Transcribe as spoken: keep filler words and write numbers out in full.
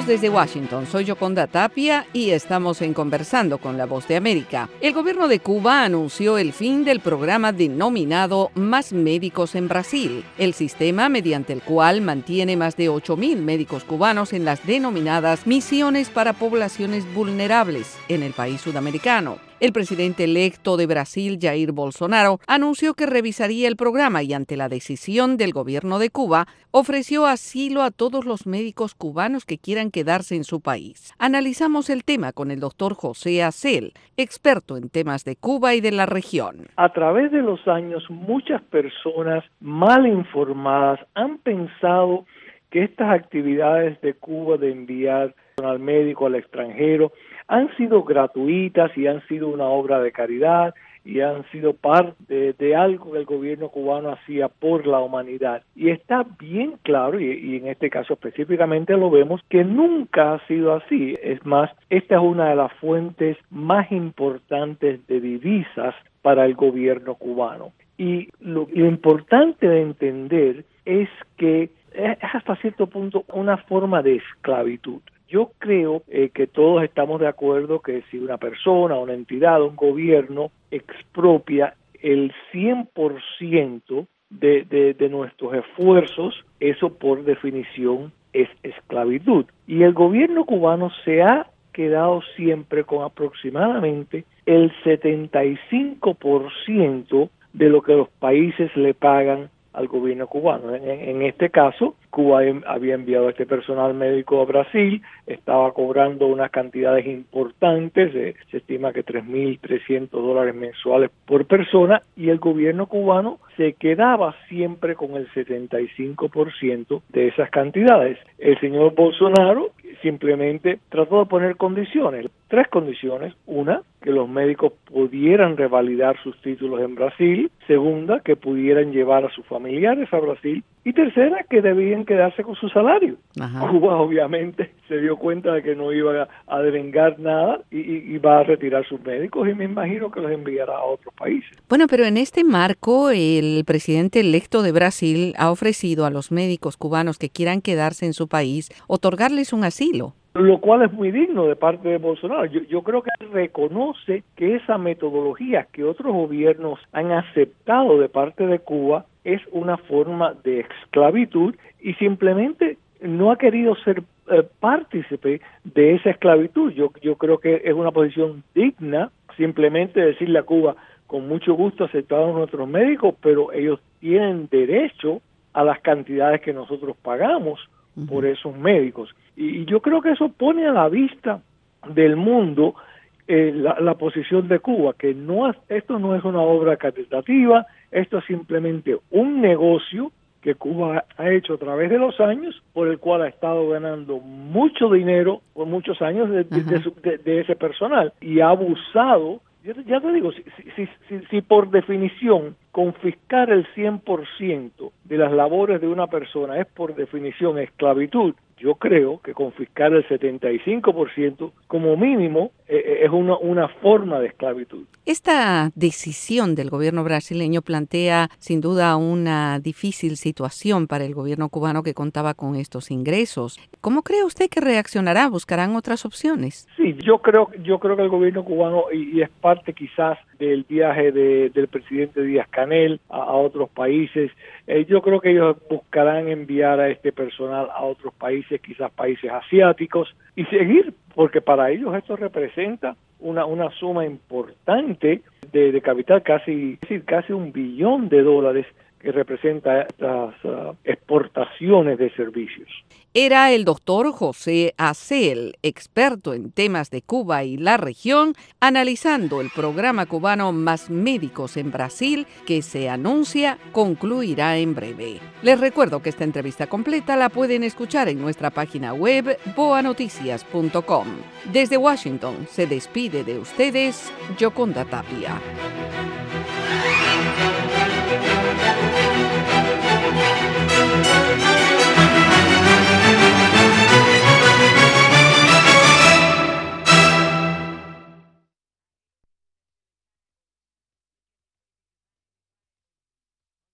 Saludos desde Washington, soy Yoconda Tapia y estamos en Conversando con la Voz de América. El gobierno de Cuba anunció el fin del programa denominado Más Médicos en Brasil, el sistema mediante el cual mantiene más de ocho mil médicos cubanos en las denominadas misiones para poblaciones vulnerables en el país sudamericano. El presidente electo de Brasil, Jair Bolsonaro, anunció que revisaría el programa y ante la decisión del gobierno de Cuba, ofreció asilo a todos los médicos cubanos que quieran quedarse en su país. Analizamos el tema con el doctor José Acel, experto en temas de Cuba y de la región. A través de los años, muchas personas mal informadas han pensado que estas actividades de Cuba de enviar al médico al extranjero han sido gratuitas y han sido una obra de caridad y han sido parte de, de algo que el gobierno cubano hacía por la humanidad. Y está bien claro, y, y en este caso específicamente lo vemos, que nunca ha sido así. Es más, esta es una de las fuentes más importantes de divisas para el gobierno cubano. Y lo, lo importante de entender es que es hasta cierto punto una forma de esclavitud. Yo creo eh, que todos estamos de acuerdo que si una persona, una entidad, un gobierno expropia el cien por ciento de, de, de nuestros esfuerzos, eso por definición es esclavitud. Y el gobierno cubano se ha quedado siempre con aproximadamente el setenta y cinco por ciento de lo que los países le pagan al gobierno cubano. En, en este caso, Cuba había enviado a este personal médico a Brasil, estaba cobrando unas cantidades importantes, eh, se estima que tres mil trescientos dólares mensuales por persona, y el gobierno cubano se quedaba siempre con el setenta y cinco por ciento de esas cantidades. El señor Bolsonaro simplemente trató de poner condiciones, tres condiciones. Una, que los médicos pudieran revalidar sus títulos en Brasil. Segunda, que pudieran llevar a sus familiares a Brasil. Y tercera, que debían quedarse con su salario. Ajá. Cuba obviamente se dio cuenta de que no iba a devengar nada y, y, y va a retirar sus médicos y me imagino que los enviará a otros países. Bueno, pero en este marco el presidente electo de Brasil ha ofrecido a los médicos cubanos que quieran quedarse en su país otorgarles un asilo. Lo cual es muy digno de parte de Bolsonaro. Yo, yo creo que él reconoce que esa metodología que otros gobiernos han aceptado de parte de Cuba es una forma de esclavitud y simplemente no ha querido ser eh, partícipe de esa esclavitud. Yo, yo creo que es una posición digna simplemente decirle a Cuba, con mucho gusto aceptamos nuestros médicos, pero ellos tienen derecho a las cantidades que nosotros pagamos por esos médicos. Y yo creo que eso pone a la vista del mundo eh, la, la posición de Cuba, que no es, esto no es una obra caritativa, esto es simplemente un negocio que Cuba ha hecho a través de los años, por el cual ha estado ganando mucho dinero por muchos años de, de, de, su, de, de ese personal y ha abusado. Yo ya te digo, si, si, si, si por definición confiscar el cien por ciento de las labores de una persona es por definición esclavitud, yo creo que confiscar el setenta y cinco por ciento como mínimo eh, es una, una forma de esclavitud. Esta decisión del gobierno brasileño plantea sin duda una difícil situación para el gobierno cubano que contaba con estos ingresos. ¿Cómo cree usted que reaccionará? ¿Buscarán otras opciones? Sí, yo creo, yo creo que el gobierno cubano, y, y es parte quizás del viaje de, del presidente Díaz-Canel a, a otros países, eh, yo creo que ellos buscarán enviar a este personal a otros países, quizás países asiáticos, y seguir, porque para ellos esto representa una una suma importante de, de capital, casi, es decir, casi un billón de dólares que representa estas uh, exportaciones de servicios. Era el doctor José Acel, experto en temas de Cuba y la región, analizando el programa cubano Más Médicos en Brasil, que se anuncia concluirá en breve. Les recuerdo que esta entrevista completa la pueden escuchar en nuestra página web boa noticias punto com. Desde Washington se despide de ustedes Yoconda Tapia.